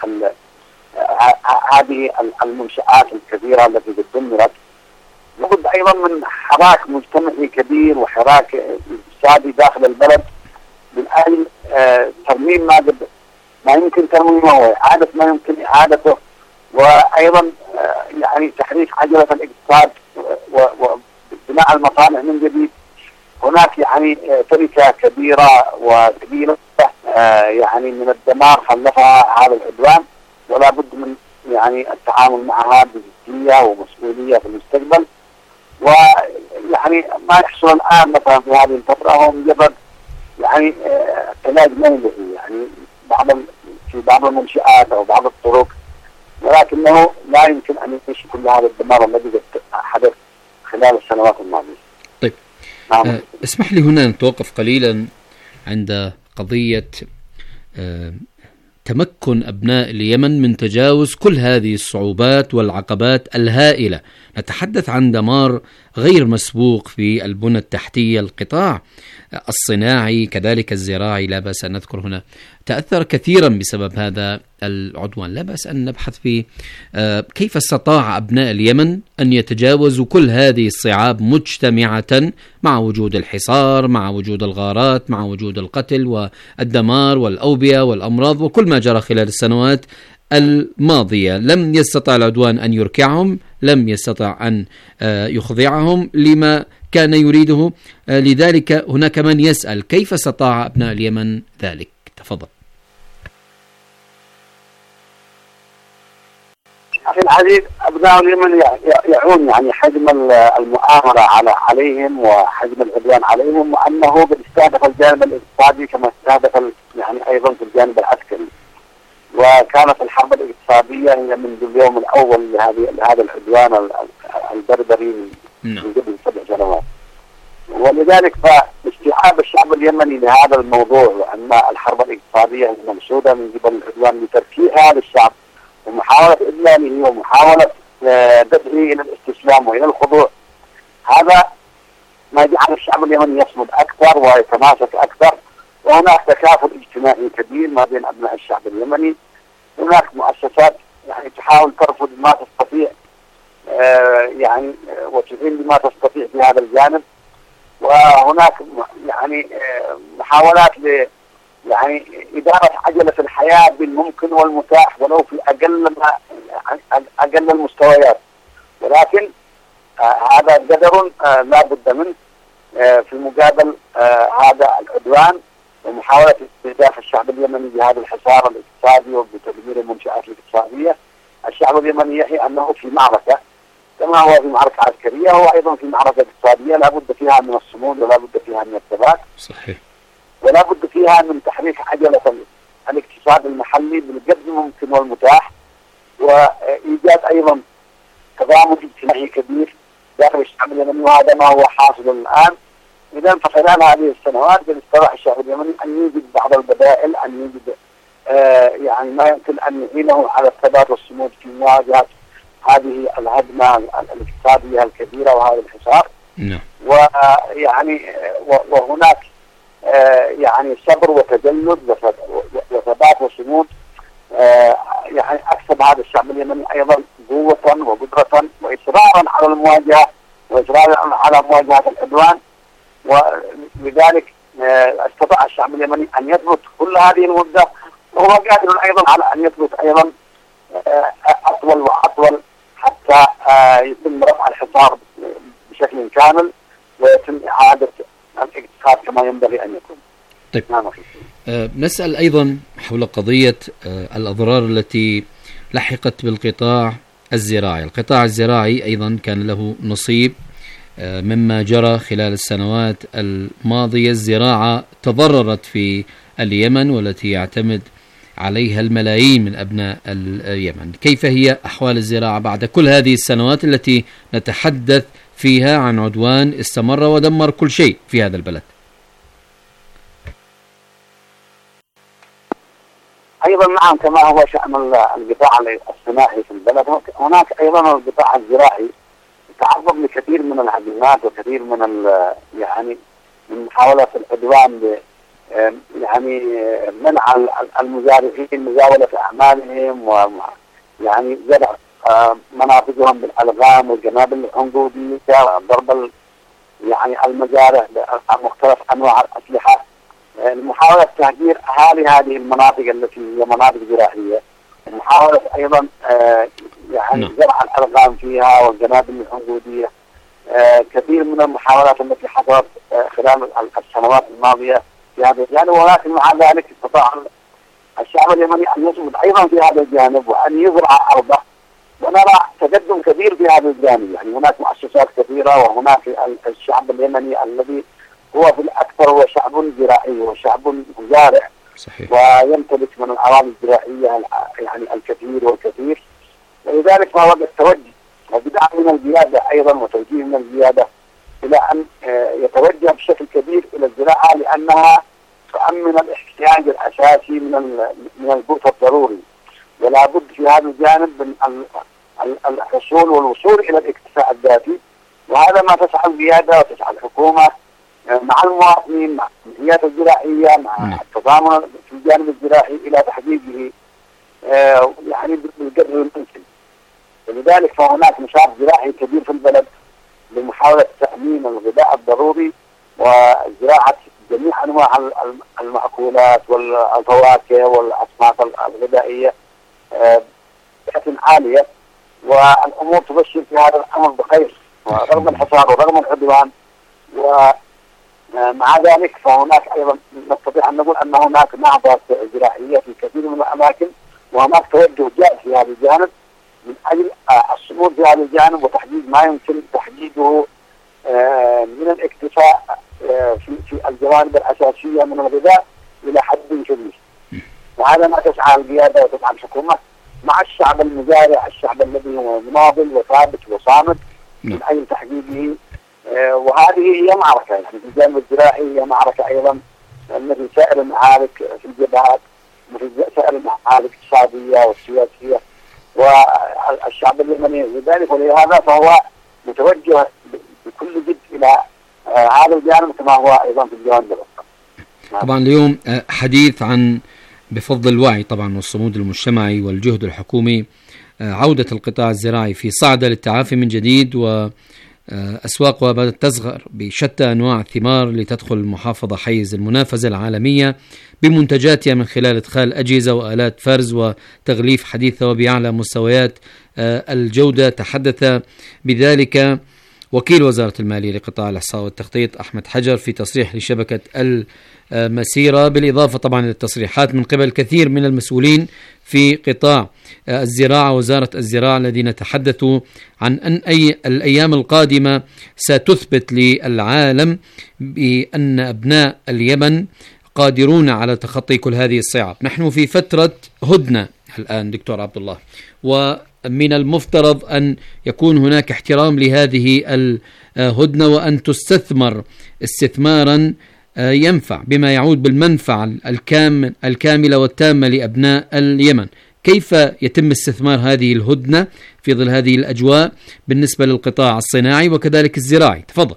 هذه المنشآت الكبيرة التي دمرت. لابد أيضا من حراك مجتمعي كبير وحراك اقتصادي داخل البلد من أجل ترميم ما قد ما يمكن ترميمه وإعادة ما يمكن إعادته، وأيضا يعني تحريك عجلة الاقتصاد وبناء المصانع من جديد. هناك يعني تركة كبيرة وكبيرة يعني من الدمار خلفها هذا العدوان، ولا بد من يعني التعامل معها بجدية ومسؤولية في المستقبل. ويعني ما يحصل الآن مثلا في هذه الفترة هو مجرد يعني علاج موضعي، يعني بعض في بعض المنشآت أو بعض الطرق، ولكنه لا يمكن أن يعيش كل هذا الدمار الذي حدث خلال السنوات الماضية. طيب نعم. اسمح لي هنا نتوقف قليلا عند قضية أه تمكن أبناء اليمن من تجاوز كل هذه الصعوبات والعقبات الهائلة. نتحدث عن دمار غير مسبوق في البنى التحتية، القطاع الصناعي كذلك الزراعي، لا بأس أن نذكر هنا تأثر كثيرا بسبب هذا العدوان. لا بأس أن نبحث في كيف استطاع أبناء اليمن أن يتجاوزوا كل هذه الصعاب مجتمعة مع وجود الحصار، مع وجود الغارات، مع وجود القتل والدمار والأوبئة والأمراض وكل ما جرى خلال السنوات الماضية. لم يستطع العدوان أن يركعهم، لم يستطع أن يخضعهم لما كان يريده. لذلك هناك من يسأل كيف استطاع أبناء اليمن ذلك؟ تفضل. أخي العزيز، أبناء اليمن يعون يعني حجم المؤامرة على عليهم وحجم العدوان عليهم، وأنه قد استهدف الجانب الاقتصادي كما استهدف يعني أيضا في الجانب العسكري. وكانت الحرب الاقتصادية هي منذ اليوم الأول لهذا العدوان البربري من قبل سبع سنوات. ولذلك فاستيعاب الشعب اليمني لهذا الموضوع وأن الحرب الاقتصادية المقصودة من قبل العدوان لتركيع هذا الشعب ومحاولة إذلاله ومحاولة دفعه إلى الاستسلام وإلى الخضوع، هذا ما جعل الشعب اليمني يصمد أكثر ويتماسك أكثر. وهناك تكافل اجتماعي كبير ما بين أبناء الشعب اليمني. هناك مؤسسات يعني تحاول ترفض ما تستطيع آه يعني وتعين بما تستطيع في هذا الجانب. وهناك يعني آه محاولات ل يعني إدارة عجلة الحياة بالممكن والمتاح ولو في أقل ما أقل المستويات، ولكن آه هذا قدر آه لا بد منه آه في مقابل آه هذا العدوان ومحاولة استهداف الشعب اليمني بهذا الحصار الاقتصادي وبتدمير المنشآت الاقتصادية. الشعب اليمني يحي أنه في معركة كما هو في معركة عسكرية، هو أيضا في معركة اقتصادية لا بد فيها من الصمود ولا بد فيها من الثبات. صحيح. ولا بد فيها من تحريك عجلة الاقتصاد المحلي بالقدر الممكن والمتاح، وإيجاد أيضا تضامن اجتماعي كبير داخل الشعب اليمني، وهذا ما هو حاصل الآن. إذا فخلال هذه السنوات قد استطاع الشعب اليمني أن يوجد بعض البدائل، أن يوجد آه يعني ما يمكن أن يعينه على الثبات والصمود في مواجهة هذه الهجمة الاقتصادية الكبيرة وهذا الحصار. نعم. ويعني وهناك آه يعني صبر وتجلد وثبات يعني أكسب هذا الشعب اليمني أيضا قوة وقدرة وإصرارا على المواجهة وإصرارا على مواجهة العدوان، ولذلك استطاع الشعب اليمني أن يثبت كل هذه المدة، وهو قادر أيضا على أن يثبت أيضا أطول وأطول حتى يتم رفع الحصار بشكل كامل ويتم إعادة الاقتصاد كما ينبغي أن يكون. طيب. نعم أه نسأل أيضا حول قضية أه الأضرار التي لحقت بالقطاع الزراعي. القطاع الزراعي أيضا كان له نصيب أه مما جرى خلال السنوات الماضية. الزراعة تضررت في اليمن والتي يعتمد عليها الملايين من أبناء اليمن. كيف هي أحوال الزراعة بعد كل هذه السنوات التي نتحدث فيها عن عدوان استمر ودمر كل شيء في هذا البلد؟ أيضا نعم، كما هو شأن القطاع الصناعي في البلد، هناك أيضا القطاع الزراعي تعرض لكثير من الهجمات وكثير من يعني من محاولات العدوان يعني منع المزارعين مزاولة أعمالهم ويعني زرع مناطقهم بالألغام والجنابل العنقودية وضرب يعني المزارع بمختلف أنواع الأسلحة لمحاولة تهجير أهالي هذه المناطق التي هي مناطق زراعية، ومحاولة أيضا يعني زرع الألغام فيها والجنابل العنقودية. كثير من المحاولات التي حصلت خلال السنوات الماضية في هذا الجانب، ولكن مع ذلك استطاع الشعب اليمني أن يصمد أيضا في هذا الجانب وأن يزرع أرضه، ونرى تقدم كبير في هذا الجانب. يعني هناك مؤسسات كثيرة، وهناك الشعب اليمني الذي هو في الأكثر هو شعب زراعي وشعب مزارع، صحيح، ويمتلك من الأراضي الزراعية يعني الكثير والكثير، ولذلك فهو قد توجه وبدعم من الزيادة أيضا وتوجيه من الزيادة إلى أن يتوجه بشكل كبير إلى الزراعة، لأنها تؤمن الاحتياج الأساسي من من القوت الضروري، ولا بد في هذا الجانب من الحصول والوصول إلى الاكتفاء الذاتي، وهذا ما تسعى الزيادة وتسعى الحكومة مع المواطنين مع الجمعيات الزراعية مع التضامن في الجانب الزراعي إلى تحقيقه يعني بالقدر الممكن. ولذلك فهناك نشاط زراعي كبير في البلد لمحاولة تأمين الغذاء الضروري وزراعة جميع أنواع المأكولات والفواكه والأصناف الغذائية بشكل عالية، والأمور تبشر في هذا الأمر بخير رغم الحصار ورغم العدوان. ومع ذلك فهناك أيضا نستطيع أن نقول أن هناك نهضة زراعية في كثير من الأماكن، وهناك توجه جاد في هذا الجانب من أجل الصمود في هذا الجانب وتحديد ما يمكن تحديده من الاكتفاء في في الجوانب الأساسية من الغذاء إلى حد كبير. وهذا ما تسعى القيادة وتسعى الحكومة مع الشعب المزارع، الشعب الذي هو مناضل وثابت وصامد من أجل تحقيقه. وهذه هي معركة يعني في الجانب الزراعي، هي معركة أيضا مثل سائر المعارك في الجبهات، مثل سائر المعارك الاقتصادية والسياسية، والشعب اليمني لذلك، ولهذا فهو متوجه بكل جد إلى هذا الجانب كما هو أيضا في الجوانب الأخرى. طبعا اليوم حديث عن بفضل الوعي طبعا والصمود المجتمعي والجهد الحكومي عودة القطاع الزراعي في صعدة للتعافي من جديد، وأسواقها بدأت تصغر بشتى أنواع الثمار لتدخل المحافظة حيز المنافسة العالمية بمنتجاتها من خلال إدخال أجهزة وآلات فرز وتغليف حديثة وبأعلى مستويات الجودة. تحدث بذلك وكيل وزارة المالية لقطاع الإحصاء والتخطيط أحمد حجر في تصريح لشبكة المسيرة، بالإضافة طبعا إلى التصريحات من قبل كثير من المسؤولين في قطاع الزراعة وزارة الزراعة الذين تحدثوا عن أن أي الأيام القادمة ستثبت للعالم بأن أبناء اليمن قادرون على تخطي كل هذه الصعاب. نحن في فترة هدنة الآن دكتور عبد الله، ومن المفترض أن يكون هناك احترام لهذه الهدنة وأن تستثمر استثمارا ينفع بما يعود بالمنفعة الكام الكاملة والتامة لأبناء اليمن. كيف يتم استثمار هذه الهدنة في ظل هذه الأجواء بالنسبة للقطاع الصناعي وكذلك الزراعي؟ تفضل.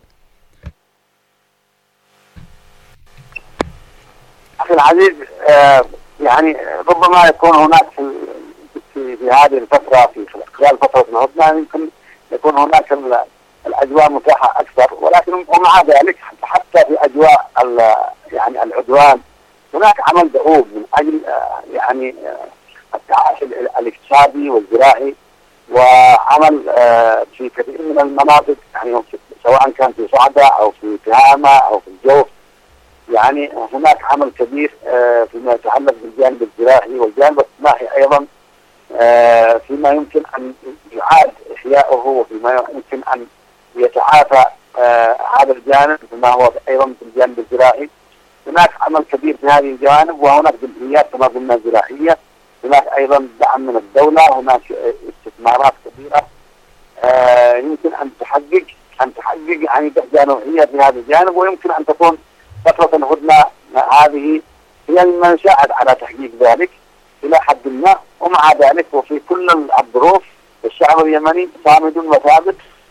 أخي العزيز، آه يعني ربما يكون هناك في في, في هذه الفترة في خلال فترة الهدنة يمكن يكون هناك الأجواء متاحة أكثر، ولكن ومع ذلك حتى في أجواء يعني العدوان هناك عمل دؤوب من أجل يعني التعايش الاقتصادي والزراعي، وعمل في كثير من المناطق يعني سواء كان في صعدة أو في تهامة أو في الجوف. يعني هناك عمل كبير فيما يتعلق بالجانب الزراعي والجانب الصناعي أيضا، فيما يمكن أن يعاد إحياؤه وفيما يمكن أن يتعافى هذا الجانب فيما هو أيضا في الجانب الزراعي. هناك عمل كبير في هذه الجوانب، وهناك جمعيات كما قلنا زراعية، هناك أيضا دعم من الدولة، هناك استثمارات كبيرة يمكن أن تحقق أن تحقق يعني بهجة نوعية في هذا الجانب، ويمكن أن تكون فترة الهدنة هذه هي ما يساعد على تحقيق ذلك إلى حد ما. ومع ذلك وفي كل الظروف الشعب اليمني صامد وثابت،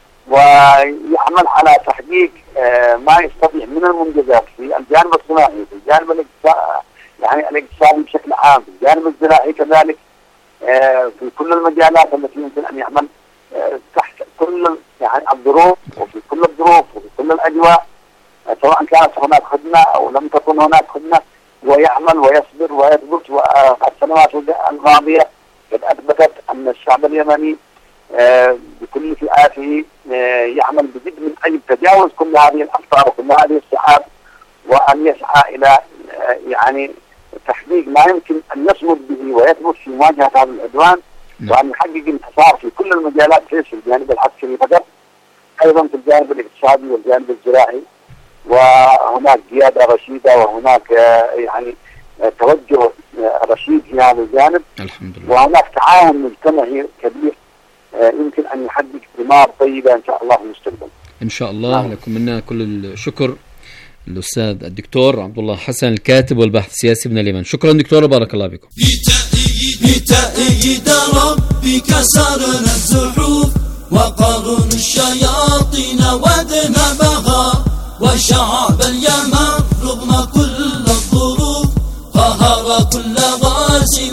ويعمل على تحقيق ما يستطيع من المنجزات في الجانب الصناعي، في الجانب الاقتصادي يعني الاقتصادي بشكل عام، في الجانب الزراعي كذلك، في كل المجالات التي يمكن أن يعمل تحت كل يعني الظروف وفي كل الظروف وفي كل الأجواء، سواء كانت هناك خدمة أو لم تكن هناك خدمة، ويعمل ويصبر ويثبت. والسنوات الماضية قد أثبتت أن الشعب اليمني بكل فئاته يعمل بجد من أجل تجاوز كل هذه الأخطار وكل هذه الصعاب، وأن يسعى إلى يعني تحقيق ما يمكن أن يصمد به ويثبت في مواجهة هذا العدوان، وأن يحقق انتصار في كل المجالات، في الجانب العسكري فقط، أيضا في الجانب الاقتصادي والجانب الزراعي. وهناك قيادة رشيدة وهناك يعني توجه رشيد في هذا الجانب، الحمد لله. وهناك تعاون مجتمعي كبير يمكن أن يحقق ثمار طيبة إن شاء الله في المستقبل. إن شاء الله. نعم. لكم منا كل الشكر الأستاذ الدكتور عبد الله حسن، الكاتب والباحث السياسي من اليمن. شكرا دكتور وبارك الله بكم. بتأييد ربك كسرنا الزحوف، وقرن الشياطين وذنبها، وشعب اليمن رغم كل الظروف قهر كل غازي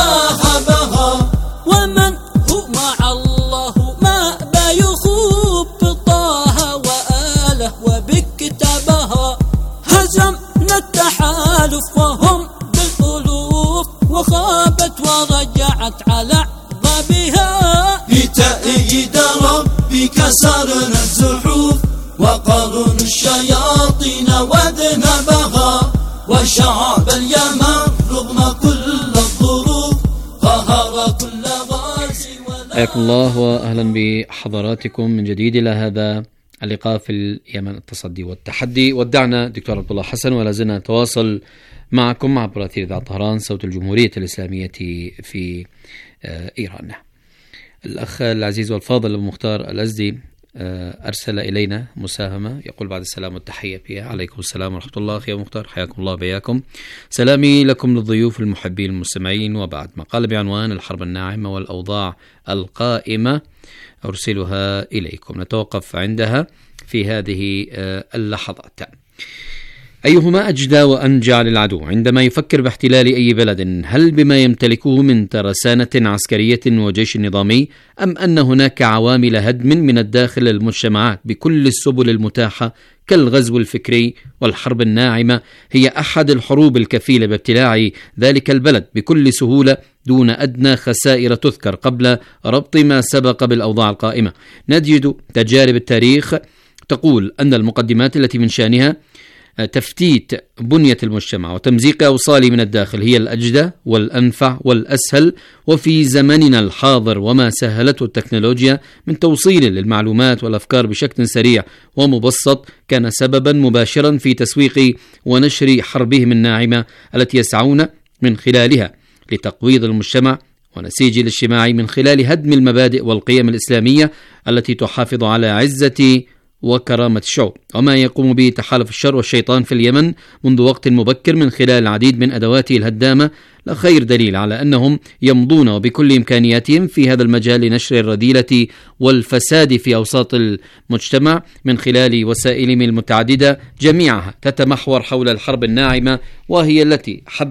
ولاحبها. ومن هو مع الله ما بيخوب بطه وآله وبكتابها، هزمنا التحالف وهم بالألوف، وخابت ورجعت على عقبها. بتأييد ربك كسرنا الزحوف، وقرن الشياطين وذنبها، وشعب اليمن رغم كل الظروف قهر كل غازي. حياكم الله وأهلا بحضراتكم من جديد إلى هذا اللقاء في اليمن، التصدي والتحدي. ودعنا دكتور عبد الله حسن، ولا زلنا نتواصل معكم عبر أثير إذاعة طهران صوت الجمهورية الإسلامية في إيران. الأخ العزيز والفاضل المختار الأزدي أرسل إلينا مساهمة، يقول بعد السلام والتحية فيها: عليكم السلام ورحمة الله أخي مختار، حياكم الله بياكم. سلامي لكم للضيوف المحبين المستمعين. وبعد مقال بعنوان الحرب الناعمة والأوضاع القائمة أرسلها إليكم، نتوقف عندها في هذه اللحظات. أيهما أجدى وأنجع للعدو عندما يفكر باحتلال أي بلد؟ هل بما يمتلكه من ترسانة عسكرية وجيش نظامي، أم أن هناك عوامل هدم من الداخل للمجتمعات بكل السبل المتاحة كالغزو الفكري والحرب الناعمة هي أحد الحروب الكفيلة بابتلاع ذلك البلد بكل سهولة دون أدنى خسائر تذكر قبل ربط ما سبق بالأوضاع القائمة؟ نجد تجارب التاريخ تقول أن المقدمات التي من شأنها تفتيت بنية المجتمع وتمزيق أوصاله من الداخل هي الأجدى والأنفع والأسهل، وفي زمننا الحاضر وما سهلته التكنولوجيا من توصيل للمعلومات والأفكار بشكل سريع ومبسط كان سببا مباشرا في تسويق ونشر حربهم الناعمة التي يسعون من خلالها لتقويض المجتمع ونسيج الاجتماعي من خلال هدم المبادئ والقيم الإسلامية التي تحافظ على عزة وكرامة الشعوب. وما يقوم به تحالف الشر والشيطان في اليمن منذ وقت مبكر من خلال العديد من أدواته الهدامة لا خير دليل على أنهم يمضون وبكل إمكانياتهم في هذا المجال لنشر الرذيلة والفساد في أوساط المجتمع من خلال وسائلهم المتعددة جميعها تتمحور حول الحرب الناعمة، وهي التي حب